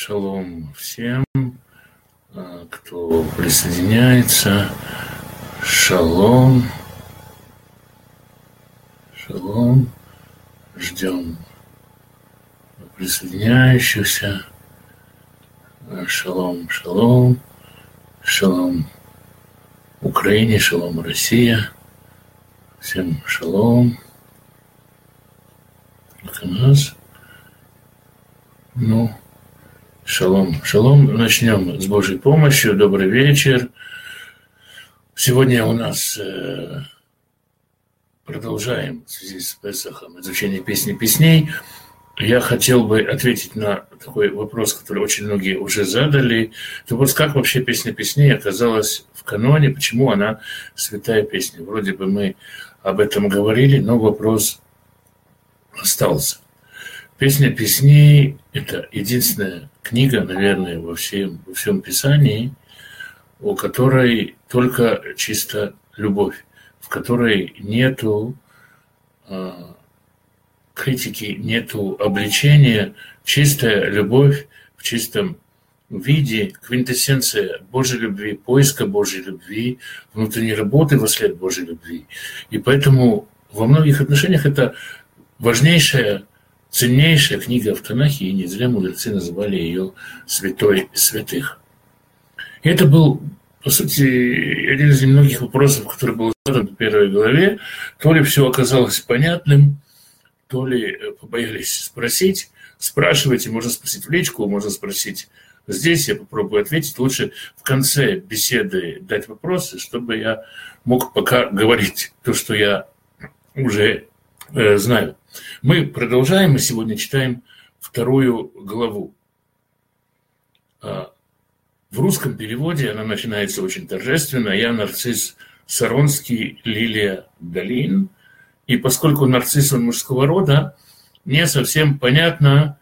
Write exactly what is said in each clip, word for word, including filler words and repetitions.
Шалом всем, кто присоединяется. Шалом. Шалом. Ждем присоединяющихся. Шалом, шалом. Шалом Украине, шалом Россия. Всем шалом. Только нас. Ну, шалом, шалом. Начнем с Божьей помощью. Добрый вечер. Сегодня у нас э, продолжаем в связи с Песахом изучение песни песней. Я хотел бы ответить на такой вопрос, который очень многие уже задали. Это вопрос, как вообще песня песней оказалась в каноне, почему она святая песня. Вроде бы мы об этом говорили, но вопрос остался. Песня песней – это единственная книга, наверное, во всем, во всем Писании, у которой только чисто любовь, в которой нету э, критики, нету обличения, чистая любовь в чистом виде, квинтэссенция Божьей любви, поиска Божьей любви, внутренней работы во след Божьей любви. И поэтому во многих отношениях это важнейшая, ценнейшая книга в Танахе, и не зря мудрецы называли ее святой святых. И это был, по сути, один из немногих вопросов, который был задан в первой главе. То ли все оказалось понятным, то ли побоялись спросить. Спрашивайте, можно спросить в личку, можно спросить здесь, я попробую ответить. Лучше в конце беседы дать вопросы, чтобы я мог пока говорить то, что я уже э, знаю. Мы продолжаем, мы сегодня читаем вторую главу. В русском переводе она начинается очень торжественно. Я нарцисс Саронский, Лилия Долин. И поскольку нарцисс он мужского рода, не совсем понятно,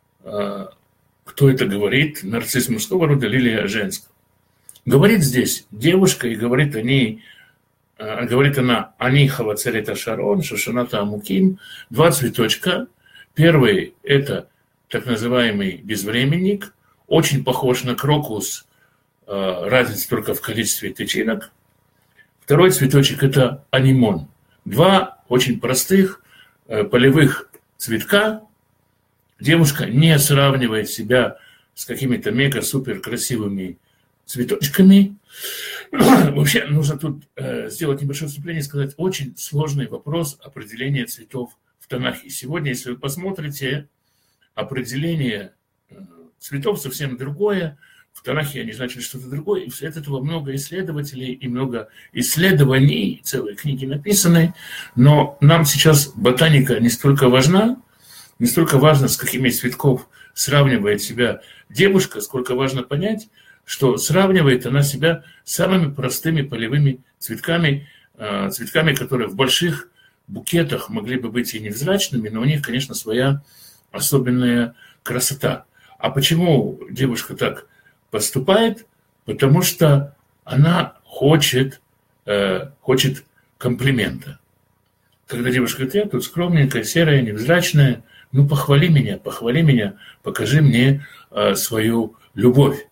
кто это говорит. Нарцисс мужского рода, Лилия женского. Говорит здесь девушка, и говорит о ней, говорит она, «Ани хавацерета Шарон, Шошаната Амуким», два цветочка. Первый – это так называемый безвременник, очень похож на крокус, разница только в количестве тычинок. Второй цветочек – это анимон. Два очень простых полевых цветка. Девушка не сравнивает себя с какими-то мега-супер красивыми цветочками. Вообще нужно тут э, сделать небольшое вступление и сказать, очень сложный вопрос определения цветов в Танахе. Сегодня, если вы посмотрите, определение э, цветов совсем другое. В Танахе они значили что-то другое. И от этого много исследователей и много исследований, целые книги написаны. Но нам сейчас ботаника не столько важна, не столько важно, с какими из цветков сравнивает себя девушка, сколько важно понять, что сравнивает она себя с самыми простыми полевыми цветками, цветками, которые в больших букетах могли бы быть и невзрачными, но у них, конечно, своя особенная красота. А почему девушка так поступает? Потому что она хочет, хочет комплимента. Когда девушка говорит, я тут скромненькая, серая, невзрачная, ну похвали меня, похвали меня, покажи мне свою любовь.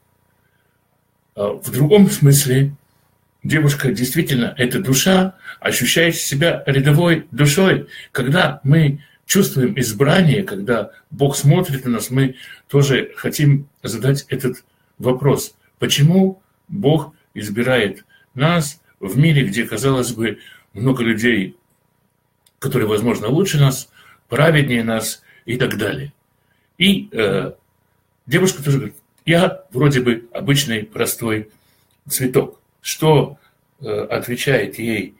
В другом смысле девушка действительно, это душа, ощущает себя рядовой душой. Когда мы чувствуем избрание, когда Бог смотрит на нас, мы тоже хотим задать этот вопрос. Почему Бог избирает нас в мире, где, казалось бы, много людей, которые, возможно, лучше нас, праведнее нас и так далее. И э, девушка тоже говорит, я вроде бы обычный простой цветок. Что э, отвечает ей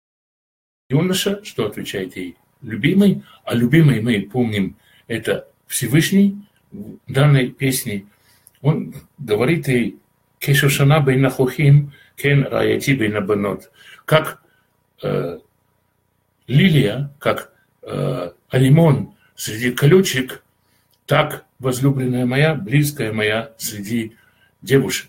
юноша, что отвечает ей любимый, а любимый, мы помним, это Всевышний в данной песне. Он говорит ей, «Кешошана бейнахохим, кен раяти бейнабанот». Как э, лилия, как э, алимон среди колючек, так возлюбленная моя, близкая моя среди девушек.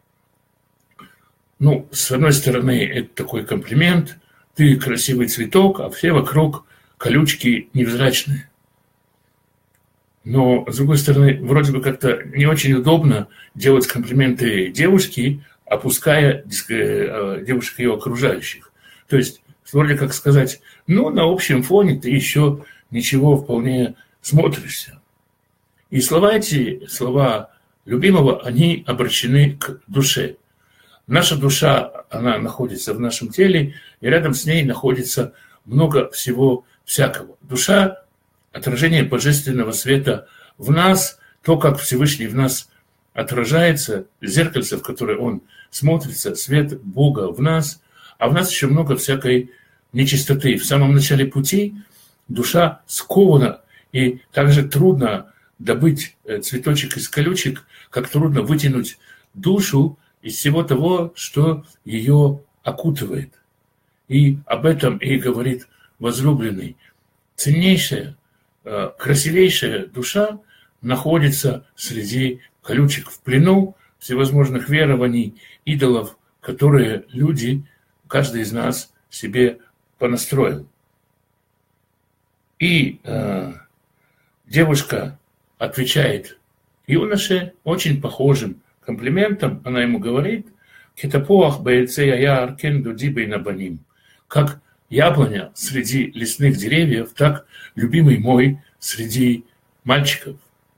Ну, с одной стороны, это такой комплимент. Ты красивый цветок, а все вокруг колючки невзрачные. Но, с другой стороны, вроде бы как-то не очень удобно делать комплименты девушке, опуская девушек ее окружающих. То есть, вроде как сказать, ну, на общем фоне ты еще ничего вполне смотришься. И слова эти, слова любимого, они обращены к душе. Наша душа, она находится в нашем теле, и рядом с ней находится много всего всякого. Душа – отражение божественного света в нас, то, как Всевышний в нас отражается, зеркальце, в которое он смотрится, свет Бога в нас, а в нас еще много всякой нечистоты. В самом начале пути душа скована, и так же трудно добыть цветочек из колючек, как трудно вытянуть душу из всего того, что ее окутывает. И об этом и говорит возлюбленный. Ценнейшая, красивейшая душа находится среди колючек, в плену всевозможных верований, идолов, которые люди, каждый из нас себе понастроил. И э, девушка отвечает юноше очень похожим комплиментом. Она ему говорит: «Кетапуах баэцея яар кен дуди бейнабаним». Как яблоня среди лесных деревьев, так любимый мой среди мальчиков.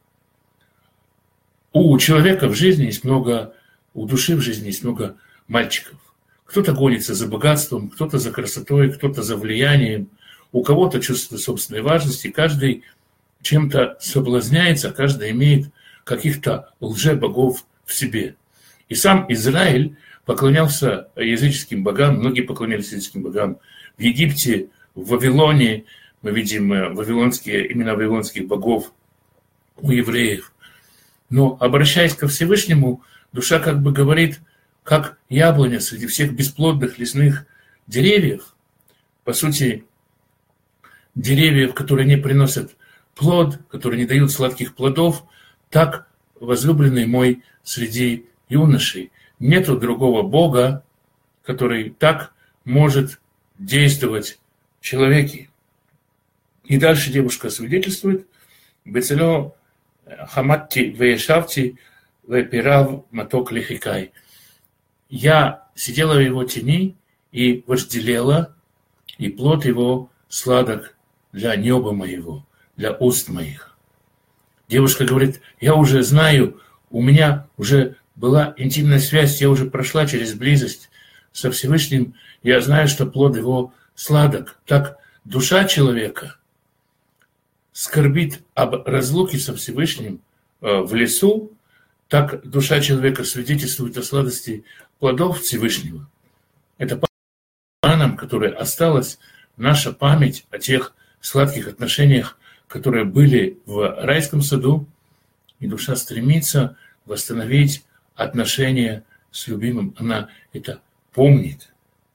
У человека в жизни есть много, у души в жизни есть много мальчиков. Кто-то гонится за богатством, кто-то за красотой, кто-то за влиянием, у кого-то чувство собственной важности, каждый чем-то соблазняется, каждый имеет каких-то лже-богов в себе. И сам Израиль поклонялся языческим богам, многие поклонялись языческим богам в Египте, в Вавилоне. Мы видим вавилонские, имена вавилонских богов у евреев. Но, обращаясь ко Всевышнему, душа как бы говорит, как яблоня среди всех бесплодных лесных деревьев, по сути, деревьев, которые не приносят плод, которые не дают сладких плодов, так возлюбленный мой среди юношей. Нету другого Бога, который так может действовать в человеке. И дальше девушка свидетельствует: «Бецело хаматти веешавти вепирав маток лихикай». Я сидела в его тени и вожделела, и плод его сладок для неба моего, для уст моих. Девушка говорит: я уже знаю, у меня уже была интимная связь, я уже прошла через близость со Всевышним, я знаю, что плод его сладок. Так душа человека скорбит об разлуке со Всевышним в лесу, так душа человека свидетельствует о сладости плодов Всевышнего. Это нам, которая осталась, наша память о тех сладких отношениях, которые были в райском саду, и душа стремится восстановить отношения с любимым. Она это помнит.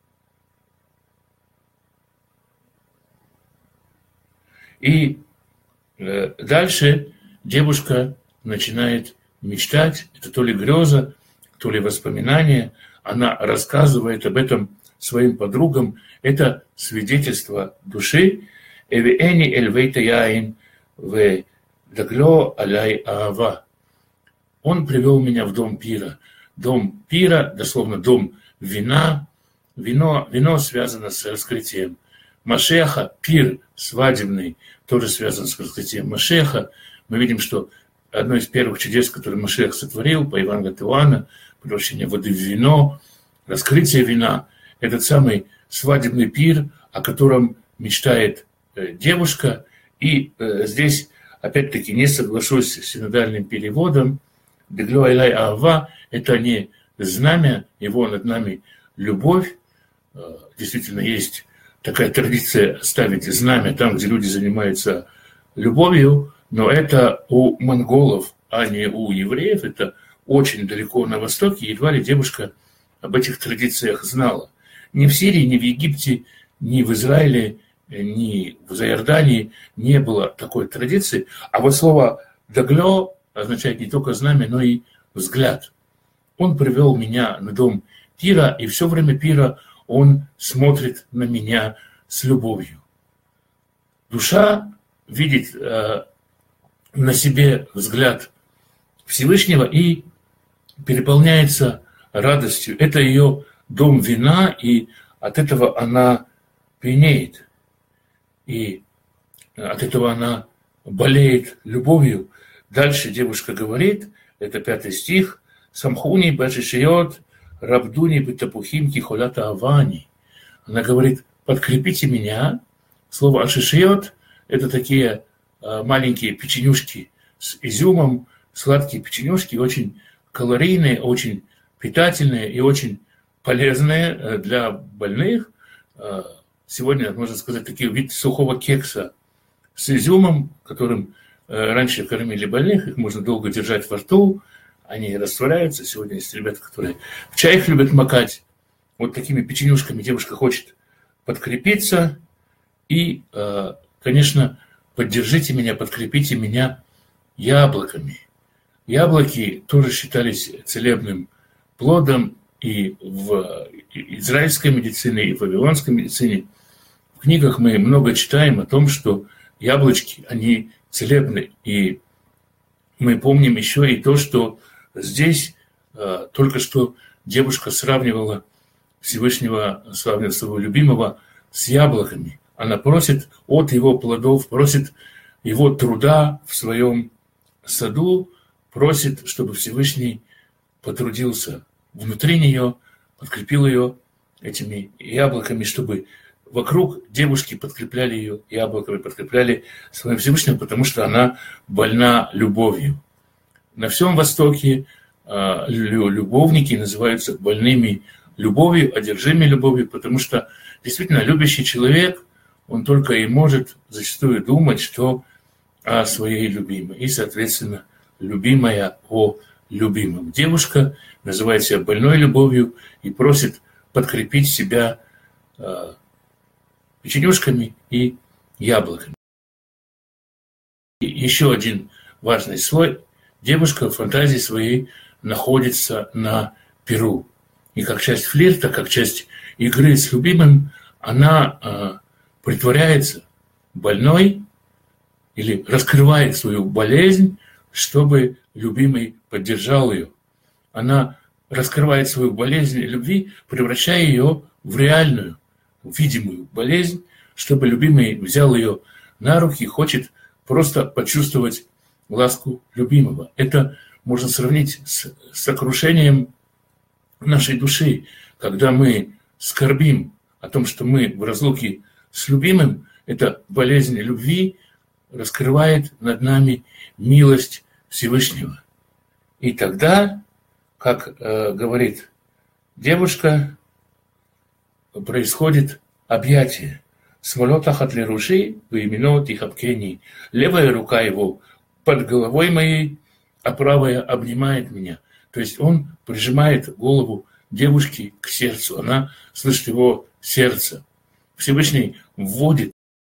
И э, дальше девушка начинает мечтать. Это то ли греза, то ли воспоминание. Она рассказывает об этом своим подругам. Это свидетельство души. «Эвиэни эльвейта яин ве дагло аляй аава». Он привел меня в дом пира. Дом пира, дословно дом вина. Вино, вино связано с раскрытием Машеха. Пир свадебный тоже связан с раскрытием Машеха. Мы видим, что одно из первых чудес, которые Машех сотворил по Евангелию от Иоанна, превращение воды в вино, раскрытие вина, этот самый свадебный пир, о котором мечтает девушка. И э, здесь, опять-таки, не соглашусь с синодальным переводом. «Дегло айлай аава» – это не знамя, его над нами любовь. Э, действительно, есть такая традиция ставить знамя там, где люди занимаются любовью, но это у монголов, а не у евреев. Это очень далеко на востоке. Едва ли девушка об этих традициях знала. Ни в Сирии, ни в Египте, ни в Израиле, ни в Иордании не было такой традиции. А вот слово «даглё» означает не только знамя, но и взгляд. Он привел меня на дом пира, и все время пира он смотрит на меня с любовью. Душа видит э, на себе взгляд Всевышнего и переполняется радостью. Это ее дом вина, и от этого она пьянеет. И от этого она болеет любовью. Дальше девушка говорит, это пятый стих, «Самхуни башишиот рабдуни бетапухим кихолята авани». Она говорит, подкрепите меня. Слово ашишиот – это такие маленькие печенюшки с изюмом, сладкие печенюшки, очень калорийные, очень питательные и очень полезные для больных. Сегодня, можно сказать, такие вид сухого кекса с изюмом, которым раньше кормили больных, их можно долго держать во рту, они растворяются. Сегодня есть ребята, которые в чай их любят макать. Вот такими печенюшками девушка хочет подкрепиться. И, конечно, поддержите меня, подкрепите меня яблоками. Яблоки тоже считались целебным плодом и в израильской медицине, и в вавилонской медицине. В книгах мы много читаем о том, что яблочки, они целебны. И мы помним еще и то, что здесь э, только что девушка сравнивала Всевышнего, сравнивала своего любимого с яблоками. Она просит от его плодов, просит его труда в своем саду, просит, чтобы Всевышний потрудился внутри нее, подкрепил ее этими яблоками, чтобы вокруг девушки подкрепляли ее яблоками, подкрепляли своим Всевышним, потому что она больна любовью. На всем Востоке э, любовники называются больными любовью, одержимыми любовью, потому что действительно любящий человек, он только и может зачастую думать, что о своей любимой. И, соответственно, любимая о любимом. Девушка называет себя больной любовью и просит подкрепить себя э, печенюшками и яблоками. И еще один важный слой. Девушка в фантазии своей находится на пиру. И как часть флирта, как часть игры с любимым, она э, притворяется больной или раскрывает свою болезнь, чтобы любимый поддержал ее. Она раскрывает свою болезнь любви, превращая ее в реальную, видимую болезнь, чтобы любимый взял ее на руки и хочет просто почувствовать ласку любимого. Это можно сравнить с сокрушением нашей души, когда мы скорбим о том, что мы в разлуке с любимым, эта болезнь любви раскрывает над нами милость Всевышнего. И тогда, как э, говорит девушка, происходит объятие. Смолотахат леруши, выименот и хапкени. Левая рука его под головой моей, а правая обнимает меня. То есть он прижимает голову девушки к сердцу. Она слышит его сердце. Всевышний вводит.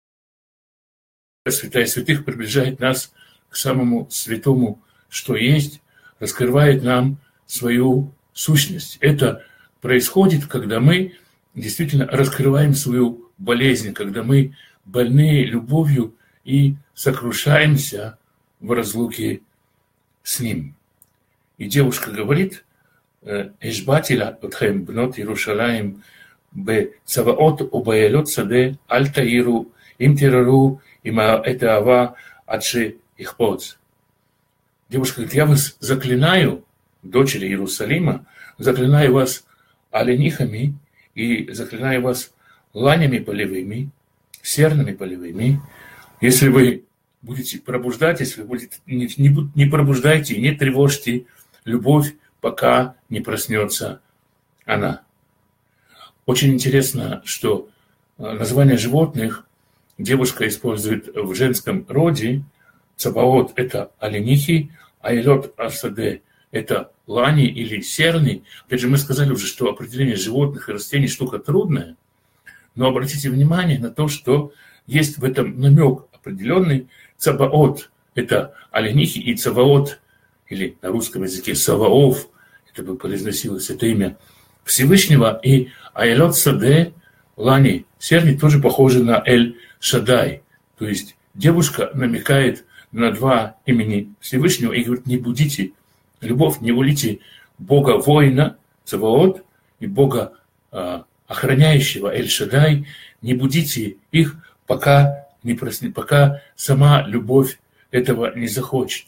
Святая святых приближает нас к самому святому, что есть, раскрывает нам свою сущность. Это происходит, когда мы действительно раскрываем свою болезнь, когда мы больны любовью и сокрушаемся в разлуке с ним. И девушка говорит, «Эшбатила отхем бнот Иерушалаим бецаваот убаялот саде аль таиру им тирару им это ава адши ихпоц». Девушка говорит, я вас заклинаю, дочери Иерусалима, заклинаю вас оленихами и заклинаю вас ланями полевыми, серными полевыми. Если вы будете пробуждать, если вы будете, не, не, не пробуждайте, не тревожьте любовь, пока не проснется она. Очень интересно, что название животных девушка использует в женском роде. Цабаот – это оленихи, айлот асаде – это лани или серни. Опять же, мы сказали уже, что определение животных и растений штука трудная, но обратите внимание на то, что есть в этом намек определенный. Цабаот – это оленихи, и цаваот, или на русском языке саваоф, это бы произносилось это имя Всевышнего, и айлот саде, лани, серни тоже похожи на эль шадай. То есть девушка намекает на два имени Всевышнего и говорит: не будите любовь, не волите Бога воина, Цаваот, и Бога э, охраняющего Эль-Шадай, не будите их, пока, не просни, пока сама любовь этого не захочет.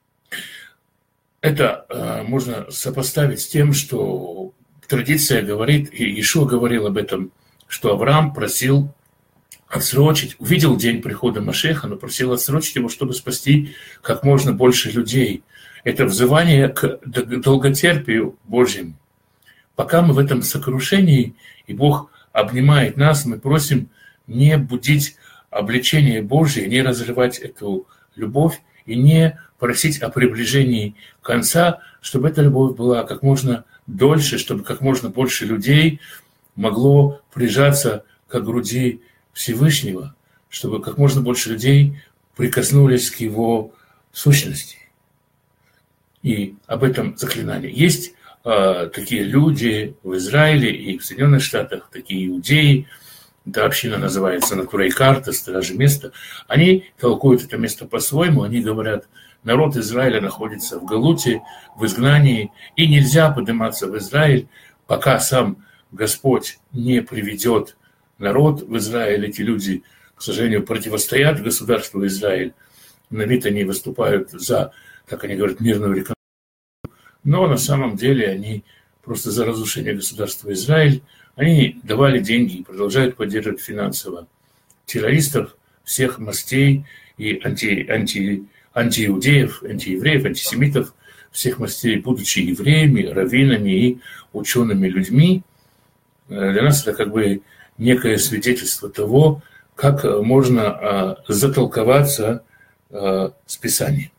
Это э, можно сопоставить с тем, что традиция говорит, и Иешуа говорил об этом, что Авраам просил отсрочить, увидел день прихода Машеха, но просил отсрочить его, чтобы спасти как можно больше людей. Это взывание к долготерпию Божьему. Пока мы в этом сокрушении, и Бог обнимает нас, мы просим не будить обличение Божие, не разрывать эту любовь и не просить о приближении конца, чтобы эта любовь была как можно дольше, чтобы как можно больше людей могло прижаться к груди Всевышнего, чтобы как можно больше людей прикоснулись к Его сущности. И об этом заклинании. Есть э, такие люди в Израиле и в Соединенных Штатах, такие иудеи, эта община называется Натура и Карта, Стражи Места. Они толкуют это место по-своему, они говорят: народ Израиля находится в Галуте, в изгнании, и нельзя подниматься в Израиль, пока сам Господь не приведет народ в Израиль. Эти люди, к сожалению, противостоят государству Израиль. На вид они выступают за, как они говорят, мирную реконструкцию, но на самом деле они просто за разрушение государства Израиль. Они давали деньги и продолжают поддерживать финансово террористов всех мастей и анти, анти, антииудеев, антиевреев, антисемитов всех мастей, будучи евреями, раввинами и учеными людьми. Для нас это как бы некое свидетельство того, как можно затолковаться с Писанием.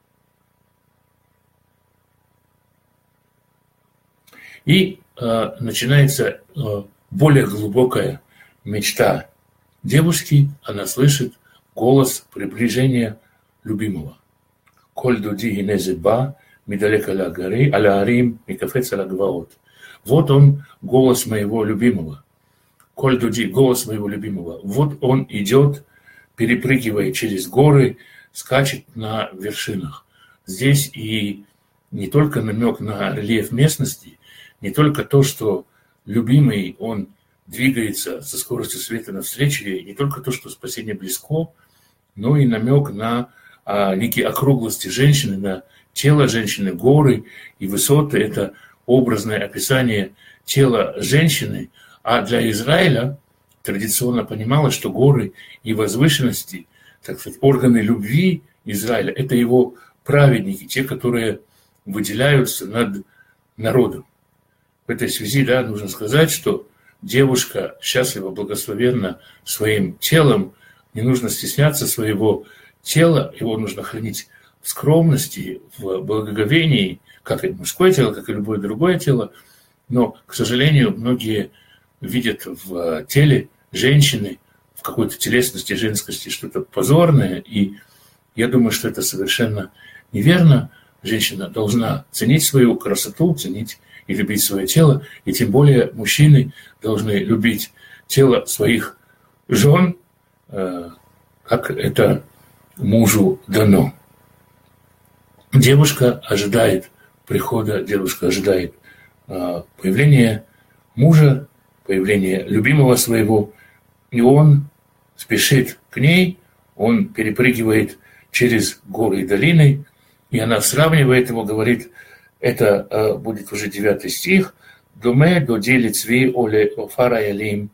И э, начинается э, более глубокая мечта девушки. Она слышит голос приближения любимого. «Коль дуди гинезеба, мидалек аля арим, микафец аля гваот». Вот он, голос моего любимого. «Коль дуди», голос моего любимого. Вот он идет, перепрыгивая через горы, скачет на вершинах. Здесь и не только намек на рельеф местности, не только то, что любимый, он двигается со скоростью света навстречу, и не только то, что спасение близко, но и намек на а, некие округлости женщины, на тело женщины, горы и высоты. Это образное описание тела женщины. А для Израиля традиционно понималось, что горы и возвышенности, так сказать, органы любви Израиля, это его праведники, те, которые выделяются над народом. В этой связи, да, нужно сказать, что девушка счастлива, благословенна своим телом, не нужно стесняться своего тела, его нужно хранить в скромности, в благоговении, как и мужское тело, как и любое другое тело. Но, к сожалению, многие видят в теле женщины, в какой-то телесности, женскости что-то позорное, и я думаю, что это совершенно неверно. Женщина должна ценить свою красоту, ценить и любить свое тело, и тем более мужчины должны любить тело своих жен, как это мужу дано. Девушка ожидает прихода, девушка ожидает появления мужа, появления любимого своего, и он спешит к ней, он перепрыгивает через горы и долины, и она сравнивает его, говорит, это э, будет уже девятый стих, «Думе додели цви оле офара ялим».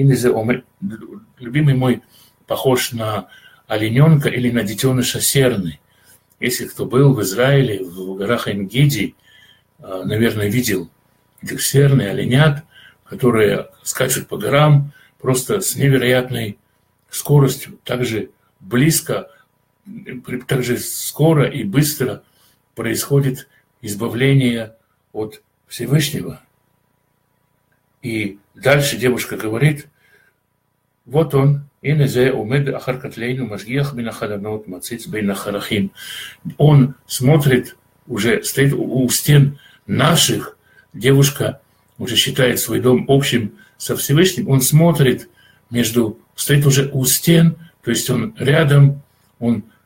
Любимый мой похож на олененка или на детеныша серны. Если кто был в Израиле, в горах Эн-Геди, э, наверное, видел этих серн и оленят, которые скачут по горам просто с невероятной скоростью, также близко, также скоро и быстро происходит избавление от Всевышнего. И дальше девушка говорит, вот он, он смотрит, уже стоит у стен наших, девушка уже считает свой дом общим со Всевышним, он смотрит между, стоит уже у стен, то есть он рядом, он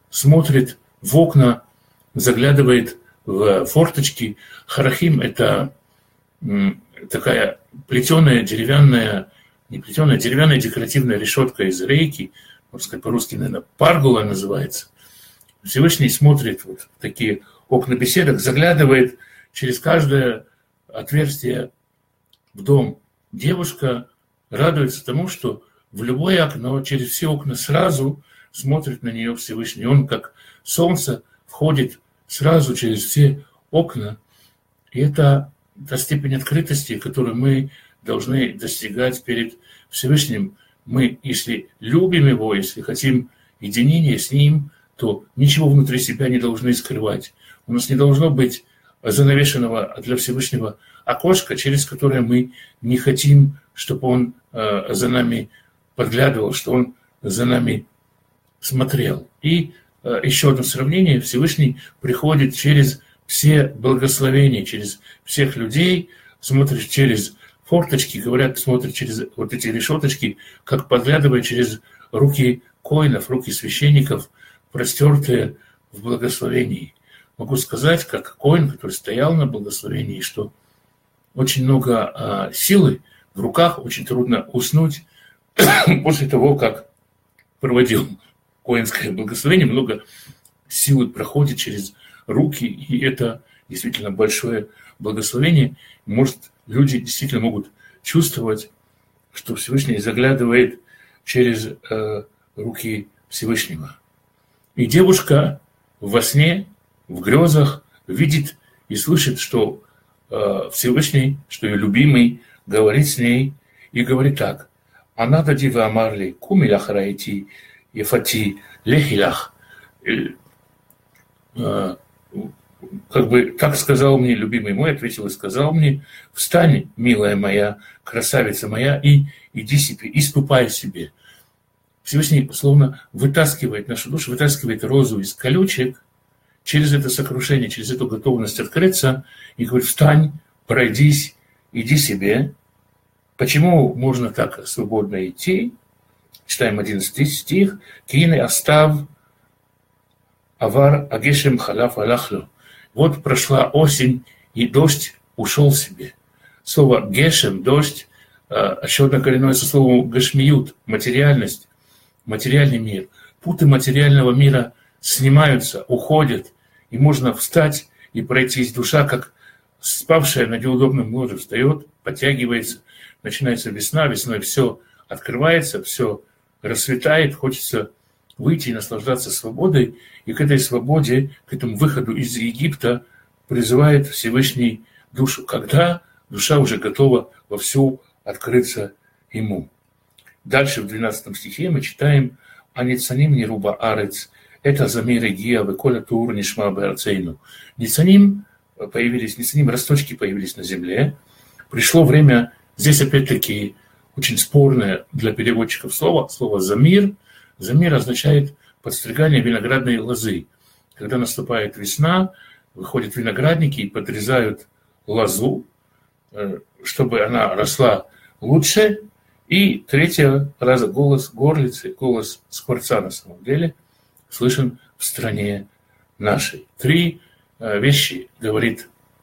смотрит в окна, заглядывает в форточки. Харахим – это такая плетеная деревянная, не плетеная, деревянная декоративная решетка из рейки, можно сказать по-русски, наверное, паргула называется. Всевышний смотрит вот в такие окна беседок, заглядывает через каждое отверстие в дом. Девушка радуется тому, что в любое окно, через все окна сразу смотрит на нее Всевышний. Он, как солнце, входит сразу через все окна. И это та степень открытости, которую мы должны достигать перед Всевышним. Мы, если любим Его, если хотим единения с Ним, то ничего внутри себя не должны скрывать. У нас не должно быть занавешенного для Всевышнего окошка, через которое мы не хотим, чтобы Он э, за нами подглядывал, что Он за нами смотрел. И э, еще одно сравнение. Всевышний приходит через все благословения, через всех людей, смотрит через форточки, говорят, смотрит через вот эти решеточки, как подглядывая через руки коинов, руки священников, простертые в благословении. Могу сказать, как коин, который стоял на благословении, что очень много а, силы в руках, очень трудно уснуть после того, как проводил коинское благословение, много силы проходит через руки, и это действительно большое благословение. Может, люди действительно могут чувствовать, что Всевышний заглядывает через э, руки Всевышнего. И девушка во сне, в грезах видит и слышит, что э, Всевышний, что ее любимый, говорит с ней и говорит так: «Она дадива амарли, кумилях райти, ефати, лехилях». Как бы так сказал мне любимый мой, ответил и сказал мне: «Встань, милая моя, красавица моя, и иди себе, и ступай себе». Всевышний словно вытаскивает нашу душу, вытаскивает розу из колючек через это сокрушение, через эту готовность открыться, и говорит: «Встань, пройдись, иди себе». Почему можно так свободно идти? Читаем одиннадцатый стих. «Кине остав авар агешем халаф алахлю». Вот прошла осень, и дождь ушел себе. Слово «гешем», «дождь», еще одно коренное слово «гашмиют», материальность, материальный мир. Путы материального мира снимаются, уходят, и можно встать и пройтись. Душа, как спавшая на неудобном ложе, встает, подтягивается, начинается весна, весной все открывается, все расцветает, хочется выйти и наслаждаться свободой, и к этой свободе, к этому выходу из Египта призывает Всевышний душу, когда душа уже готова вовсю открыться Ему. Дальше в двенадцатом стихе мы читаем: «Аницаним неруба арец, это замиры гия веколя тур нишма беарцейну». Ницаним появились, ницаним росточки появились на земле. Пришло время, здесь опять-таки очень спорное для переводчиков слово, слово «замир». Замир означает подстригание виноградной лозы. Когда наступает весна, выходят виноградники и подрезают лозу, чтобы она росла лучше. И третья раза голос горлицы, голос скворца на самом деле слышен в стране нашей. Три вещи говорит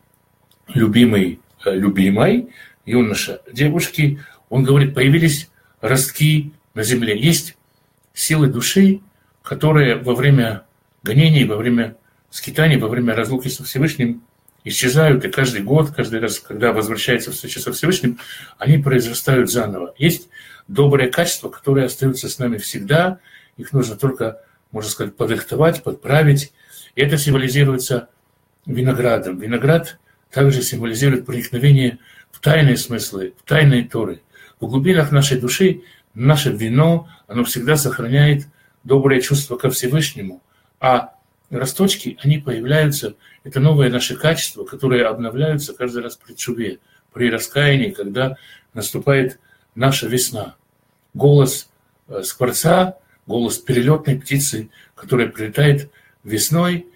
любимый любимой, юноша девушки. Он говорит: появились ростки на земле. Есть силы души, которые во время гонений, во время скитаний, во время разлуки со Всевышним исчезают, и каждый год, каждый раз, когда возвращается встреча со Всевышним, они произрастают заново. Есть добрые качества, которые остаются с нами всегда, их нужно только, можно сказать, подрихтовать, подправить, и это символизируется виноградом. Виноград также символизирует проникновение в тайные смыслы, в тайные Торы. В глубинах нашей души наше вино, оно всегда сохраняет доброе чувство ко Всевышнему, а росточки, они появляются, это новые наши качества, которые обновляются каждый раз при тшуве, при раскаянии, когда наступает наша весна. Голос скворца, голос перелетной птицы, которая прилетает весной,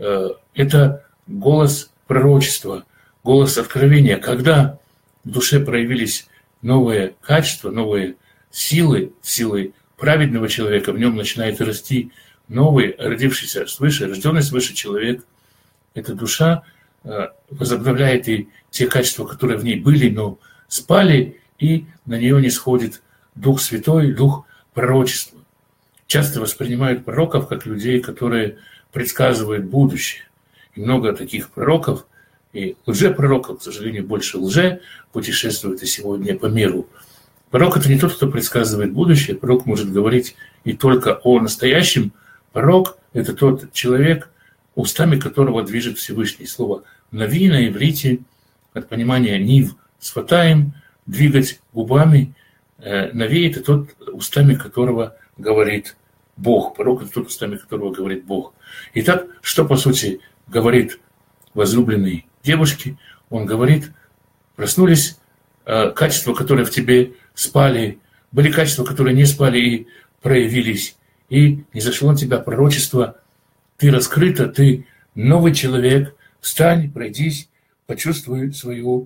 это голос пророчества, голос откровения, когда в душе проявились новые качества, новые силы, силы праведного человека, в нем начинает расти новый, родившийся свыше, рожденный свыше человек, эта душа возобновляет и те качества, которые в ней были, но спали, и на нее не сходит Дух Святой, Дух пророчества. Часто воспринимают пророков как людей, которые предсказывают будущее. И много таких пророков, и лжепророков, к сожалению, больше лже путешествует и сегодня по миру. Пророк – это не тот, кто предсказывает будущее. Пророк может говорить и только о настоящем. Пророк – это тот человек, устами которого движет Всевышний. Слово «нави» на иврите от понимания «нив» сфатаем, двигать губами. Нави – это тот, устами которого говорит Бог. Пророк – это тот, устами которого говорит Бог. Итак, что, по сути, говорит возлюбленной девушке? Он говорит, проснулись качества, которые в тебе спали, были качества, которые не спали и проявились. И не зашло на тебя пророчество. Ты раскрыта, ты новый человек. Встань, пройдись, почувствуй свою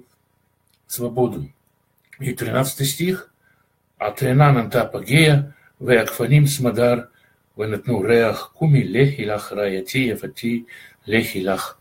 свободу. И тринадцатый стих. «Атрена нанта пагея, веакфаним смадар, венатну реах, куми лехи лах раяти, яфати лехи лах».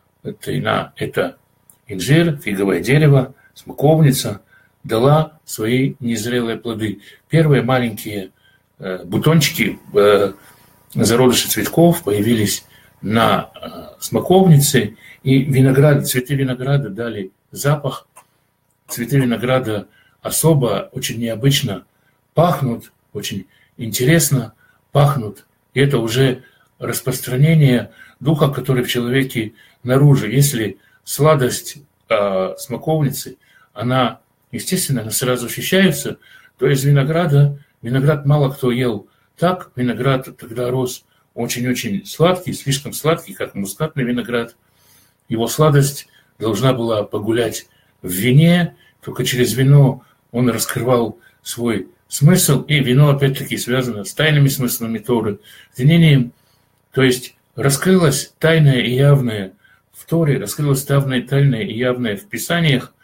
Трина – это инжир, фиговое дерево, смоковница, дала свои незрелые плоды. Первые маленькие э, бутончики, э, зародыши цветков появились на э, смоковнице, и виноград, цветы винограда дали запах. Цветы винограда особо, очень необычно пахнут, очень интересно пахнут. И это уже распространение духа, который в человеке наружу. Если сладость э, смоковницы, она, естественно, она сразу ощущается, то из винограда, виноград мало кто ел так, виноград тогда рос очень-очень сладкий, слишком сладкий, как мускатный виноград. Его сладость должна была погулять в вине, только через вино он раскрывал свой смысл, и вино, опять-таки, связано с тайными смыслами Торы, тенением, то есть раскрылось тайное и явное в Торе, раскрылось тайное, тайное и явное в Писаниях.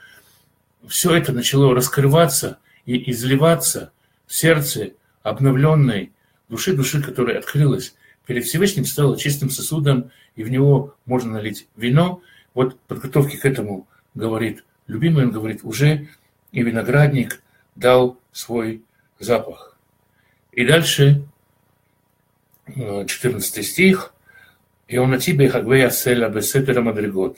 Все это начало раскрываться и изливаться в сердце обновленной души, души, которая открылась перед Всевышним, стала чистым сосудом, и в него можно налить вино. Вот подготовки к этому говорит любимый, он говорит, уже и виноградник дал свой запах. И дальше четырнадцатый стих. И он на тебе хагвея селя бесетера мадригот.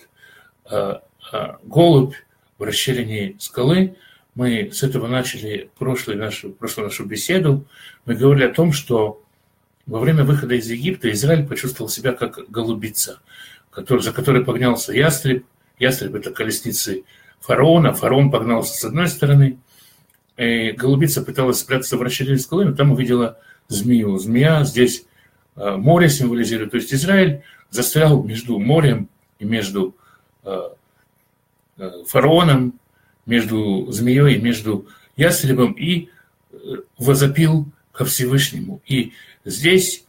Голубь в расщелине скалы. Мы с этого начали прошлую нашу, прошлую нашу беседу. Мы говорили о том, что во время выхода из Египта Израиль почувствовал себя как голубица, который, за которой погнался ястреб. Ястреб – это колесницы фараона. Фараон погнался с одной стороны. И голубица пыталась спрятаться в расщелине скалы, но там увидела змею. Змея здесь море символизирует. То есть Израиль застрял между морем и между фараоном, между змеей и между ястребом, и возопил ко Всевышнему. И здесь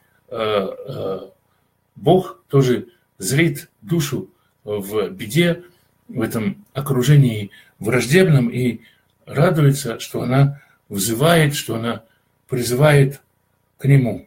Бог тоже зрит душу в беде, в этом окружении враждебном, и радуется, что она взывает, что она призывает к Нему.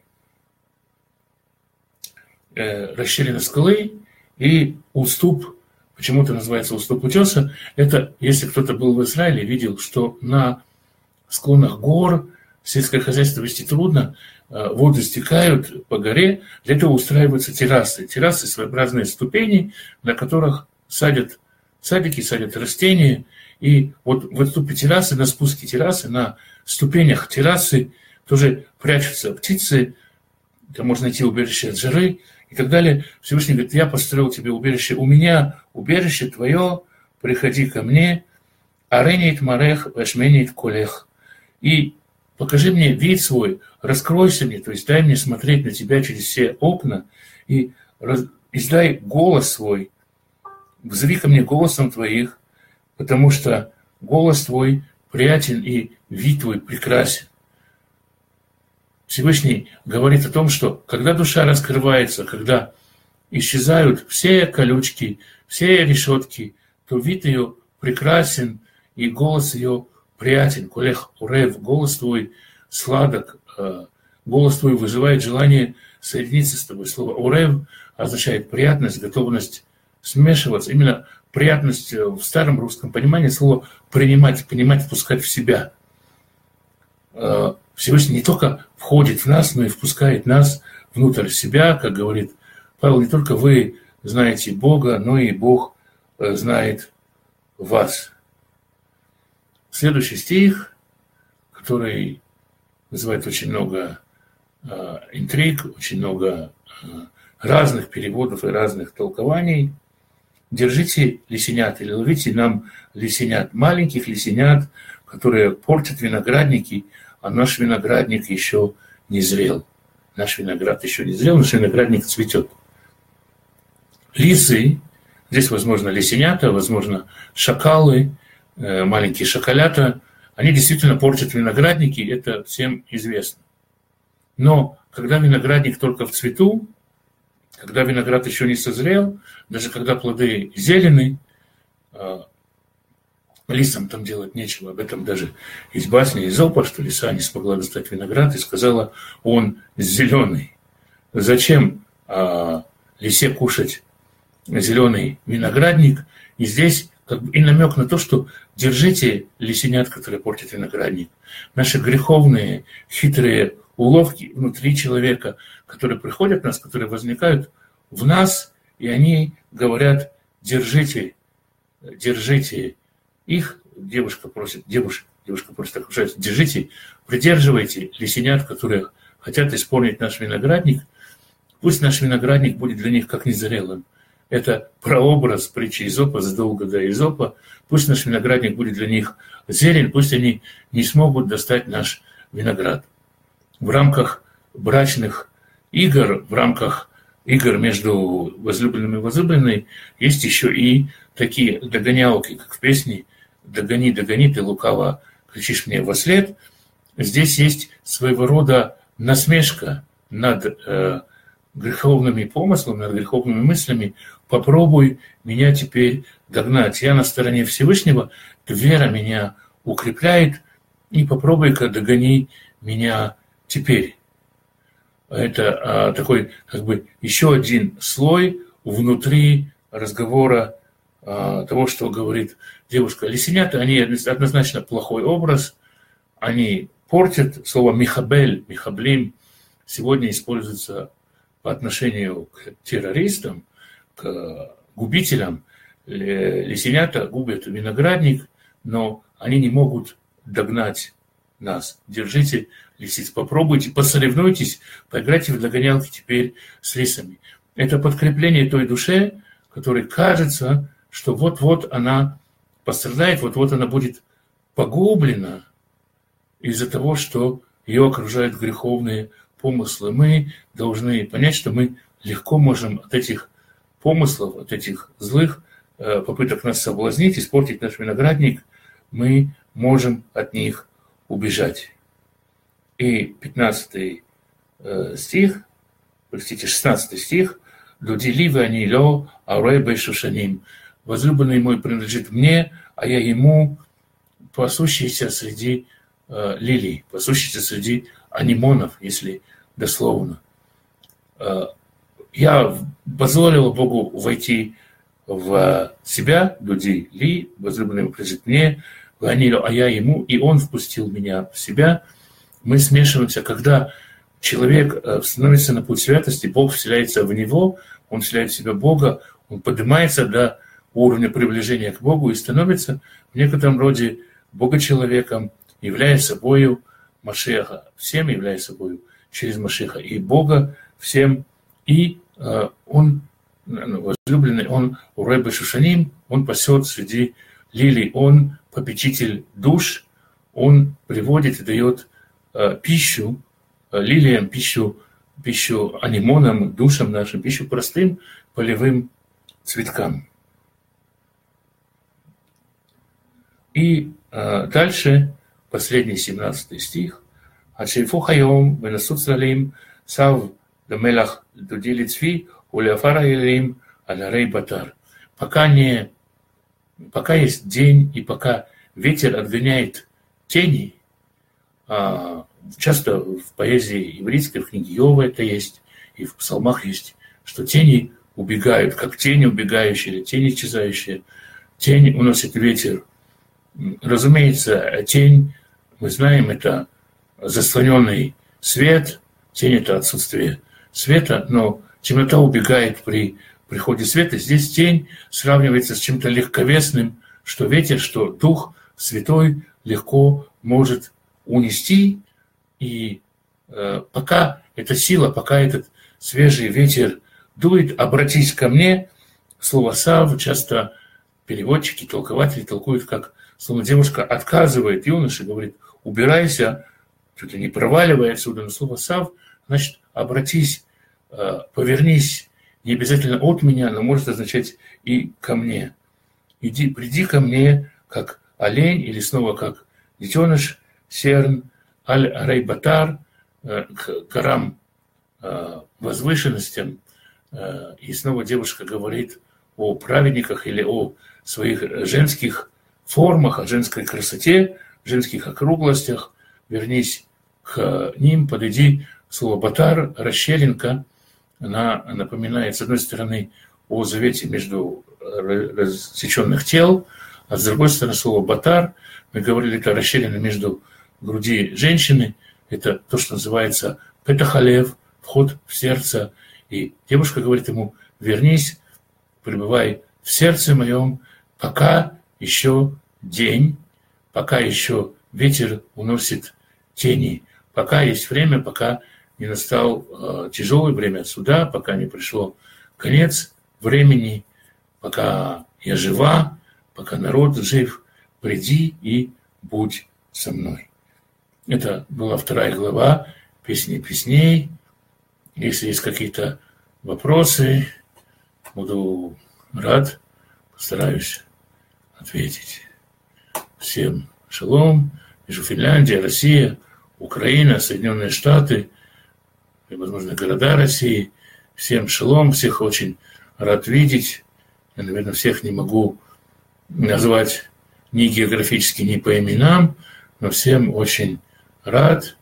Расщелина скалы и уступ, почему-то называется уступ утеса, это, если кто-то был в Израиле, видел, что на склонах гор сельское хозяйство вести трудно, воды стекают по горе, для этого устраиваются террасы. Террасы – своеобразные ступени, на которых садят садики, садят растения, и вот в отступе террасы, на спуске террасы, на ступенях террасы тоже прячутся птицы, там можно найти убежище от жары и так далее. Всевышний говорит, я построил тебе убежище, у меня убежище твое, приходи ко мне, аренит марех, вешменит колех, и покажи мне вид свой, раскройся мне, то есть дай мне смотреть на тебя через все окна, и раз, издай голос свой, взови ко мне голосом твоих, потому что голос твой приятен и вид твой прекрасен. Всевышний говорит о том, что когда душа раскрывается, когда исчезают все колючки, все решетки, то вид ее прекрасен и голос ее приятен. Колех урев, голос твой сладок, голос твой вызывает желание соединиться с тобой. Слово «урев» означает приятность, готовность смешиваться. Именно приятность в старом русском понимании слова «принимать», «понимать», «впускать в себя». Всевышний не только входит в нас, но и впускает нас внутрь себя, как говорит Павел, не только вы знаете Бога, но и Бог знает вас. Следующий стих, который вызывает очень много э, интриг, очень много э, разных переводов и разных толкований. Держите лисенят или ловите нам лисенят, маленьких лисенят, которые портят виноградники, а наш виноградник еще не зрел. Наш виноград еще не зрел, наш виноградник цветет. Лисы, здесь, возможно, лисенята, возможно, шакалы, э, маленькие шакалята, они действительно портят виноградники, это всем известно. Но когда виноградник только в цвету, когда виноград еще не созрел, даже когда плоды зелены, лисам там делать нечего. Об этом даже есть басня Изопа, что лиса не смогла достать виноград и сказала, он зеленый. Зачем а, лисе кушать зеленый виноградник? И здесь как бы и намек на то, что держите лисенят, которые портят виноградник. Наши греховные, хитрые уловки внутри человека, которые приходят в нас, которые возникают в нас, и они говорят, держите, держите их. Девушка просит, девушка, девушка просит окружать, держите, придерживайте лисенят, которые хотят исполнить наш виноградник. Пусть наш виноградник будет для них как незрелым. Это прообраз притчи Изопа, задолго до Изопа. Пусть наш виноградник будет для них зелень, пусть они не смогут достать наш виноград. В рамках брачных игр, в рамках игр между возлюбленным и возлюбленной есть еще и такие догонялки, как в песне «Догони, догони, ты лукаво кричишь мне вослед». Здесь есть своего рода насмешка над э, греховными помыслами, над греховными мыслями. Попробуй меня теперь догнать. Я на стороне Всевышнего, вера меня укрепляет, и попробуй-ка догони меня теперь. Это а, такой как бы еще один слой внутри разговора а, того, что говорит девушка. Лисенята, они однозначно плохой образ, они портят. Слово «михабель», «михаблим» сегодня используется по отношению к террористам, к губителям. Лисенята губят виноградник, но они не могут догнать нас. Держите лисиц, попробуйте, посоревнуйтесь, поиграйте в догонялки теперь с лисами. Это подкрепление той душе, которой кажется, что вот-вот она пострадает, вот-вот она будет погублена из-за того, что ее окружают греховные помыслы. Мы должны понять, что мы легко можем от этих помыслов, от этих злых попыток нас соблазнить, испортить наш виноградник, мы можем от них убежать. И пятнадцатый стих, простите, шестнадцатый стих, «Дудиливы они ло, арой бешушаним». «Возлюбленный мой принадлежит мне, а я ему пасущийся среди э, лилий, пасущийся среди анимонов, если дословно». Э, я позволил Богу войти в себя, дуди ли, возлюбленный мой принадлежит мне, а я ему, и он впустил меня в себя. Мы смешиваемся, когда человек становится на путь святости, Бог вселяется в него, он вселяет в себя Бога, он поднимается до уровня приближения к Богу и становится в некотором роде Бога-человеком, являя собою Машиаха, всем являя собою через Машиаха и Бога всем, и э, он, возлюбленный, он урой бешушаним, он пасет среди лилий, он попечитель душ, он приводит и дает э, пищу э, лилиям, пищу, пищу анимонам, душам нашим, пищу простым полевым цветкам. И э, дальше, последний семнадцатый стих. «Ачейфу хайом венасут салим сав дамелах дудили цви уляфара илим алярей батар». Пока не Пока есть день, и пока ветер отгоняет тени, часто в поэзии еврейской, в книге Иова это есть, и в псалмах есть, что тени убегают, как тени убегающие или тени исчезающие. Тень уносит ветер. Разумеется, тень, мы знаем, это заслоненный свет, тень – это отсутствие света, но темнота убегает при приходе света. Здесь тень сравнивается с чем-то легковесным, что ветер, что Дух Святой легко может унести. И э, пока эта сила, пока этот свежий ветер дует, обратись ко мне. Слово «сав» часто переводчики, толкователи толкуют, как словно девушка отказывает юноше, говорит: убирайся, чуть ли не проваливай отсюда. Но слово «сав» значит обратись, э, повернись, не обязательно от меня, но может означать и ко мне. Иди, приди ко мне, как олень, или снова как детеныш, серн, аль-рейбатар, к горам, возвышенностям. И снова девушка говорит о праведниках или о своих женских формах, о женской красоте, женских округлостях. Вернись к ним, подойди. Слово «батар», расщелинка, она напоминает, с одной стороны, о завете между рассеченных тел, а с другой стороны, слово «батар», мы говорили, это расщелина между груди женщины, это то, что называется «петахалев», вход в сердце. И девушка говорит ему: вернись, пребывай в сердце моем, пока еще день, пока еще ветер уносит тени, пока есть время, пока не настал э, тяжелое время суда, пока не пришло конец времени, пока я жива, пока народ жив, приди и будь со мной. Это была вторая глава «Песни песней». Если есть какие-то вопросы, буду рад, постараюсь ответить. Всем шалом. Между Финляндия, Россия, Украина, Соединенные Штаты и, возможно, города России. Всем шалом, всех очень рад видеть. Я, наверное, всех не могу назвать ни географически, ни по именам, но всем очень рад.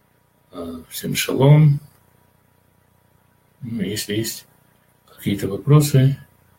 Всем шалом. Если есть какие-то вопросы.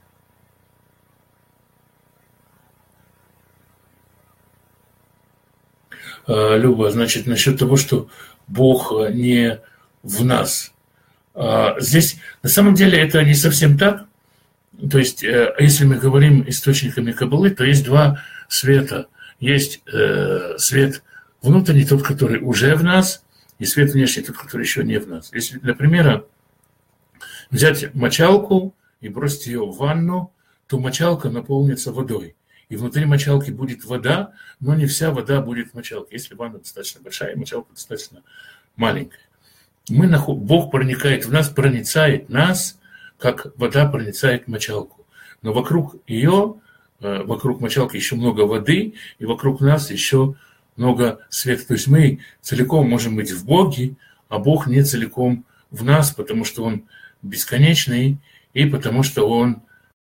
Люба, значит, насчет того, что Бог не в нас. Здесь, на самом деле, это не совсем так. То есть, если мы говорим источниками Каббалы, то есть два света. Есть свет внутренний, тот, который уже в нас, и свет внешний, тот, который еще не в нас. Если, для примера, взять мочалку и бросить ее в ванну, то мочалка наполнится водой. И внутри мочалки будет вода, но не вся вода будет в мочалке. Если ванна достаточно большая, мочалка достаточно маленькая. Мы наход... Бог проникает в нас, проницает нас, как вода проницает мочалку. Но вокруг ее, вокруг мочалки еще много воды, и вокруг нас еще много света. То есть мы целиком можем быть в Боге, а Бог не целиком в нас, потому что Он бесконечный, и потому что Он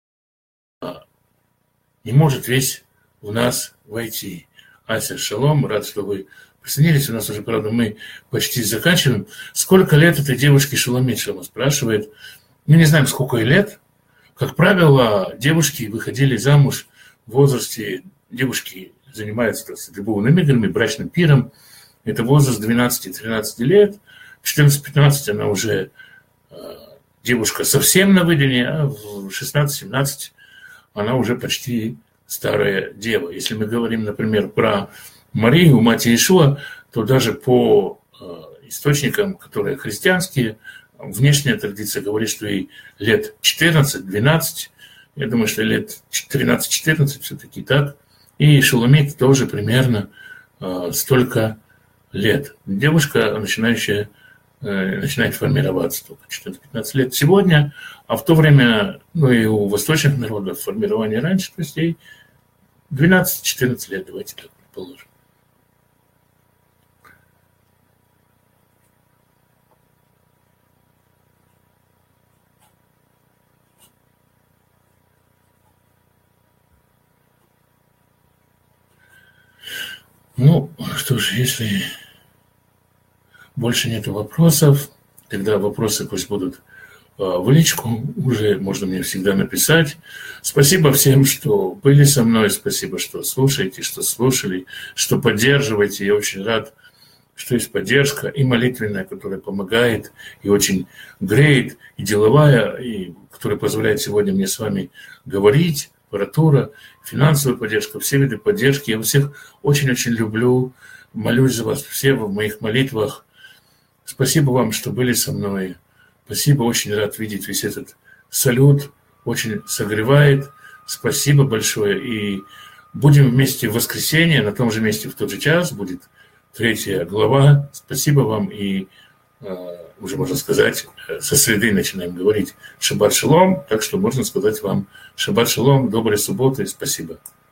не может весь в нас войти. Ася, шалом, рад, что вы присоединились. У нас уже, правда, мы почти заканчиваем. Сколько лет этой девушке Шуломит? Шама спрашивает. Мы не знаем, сколько ей лет. Как правило, девушки выходили замуж в возрасте, девушки занимаются любовными играми, брачным пиром. Это возраст двенадцати-тринадцати лет. четырнадцать-пятнадцать она уже девушка совсем на выделении, а в шестнадцать-семнадцать она уже почти старая дева. Если мы говорим, например, про Марию, мать Иешуа, то даже по э, источникам, которые христианские, внешняя традиция говорит, что ей лет четырнадцать-двенадцать. Я думаю, что лет тринадцать-четырнадцать все-таки так. И Шуломит тоже примерно э, столько лет. Девушка, начинающая начинает формироваться только четырнадцать-пятнадцать лет сегодня, а в то время, ну и у восточных народов формирование раньше, то есть ей двенадцать-четырнадцать лет, давайте так предположим. Ну, что ж, если больше нет вопросов, Тогда вопросы пусть будут в личку, уже можно мне всегда написать. Спасибо всем, что были со мной, спасибо, что слушаете, что слушали, что поддерживаете. Я очень рад, что есть поддержка и молитвенная, которая помогает, и очень греет, и деловая, и которая позволяет сегодня мне с вами говорить, аппаратура, финансовая поддержка, все виды поддержки. Я вас всех очень-очень люблю, молюсь за вас все в моих молитвах. Спасибо вам, что были со мной. Спасибо, очень рад видеть весь этот салют, очень согревает. Спасибо большое. И будем вместе в воскресенье, на том же месте в тот же час будет третья глава. Спасибо вам. И э, уже можно сказать, со среды начинаем говорить шаббат шалом. Так что можно сказать вам шаббат шалом, доброй субботы. Спасибо.